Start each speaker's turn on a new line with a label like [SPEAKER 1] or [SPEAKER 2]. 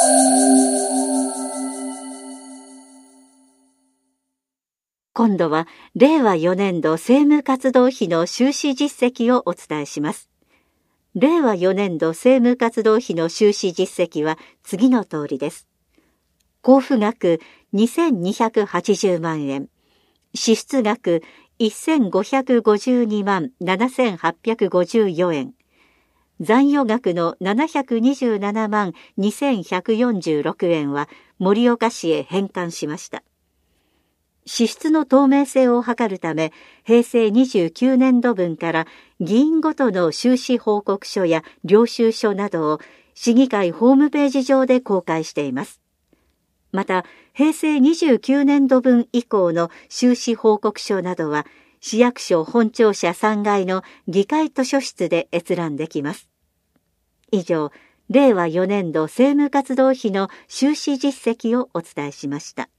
[SPEAKER 1] 今度は令和4年度政務活動費の収支実績をお伝えします。令和4年度政務活動費の収支実績は次の通りです。交付額2280万円、支出額1552万7854円、残余額の727万2146円は盛岡市へ返還しました。支出の透明性を図るため、平成29年度分から議員ごとの収支報告書や領収書などを市議会ホームページ上で公開しています。また、平成29年度分以降の収支報告書などは、市役所本庁舎3階の議会図書室で閲覧できます。以上、令和4年度政務活動費の収支実績をお伝えしました。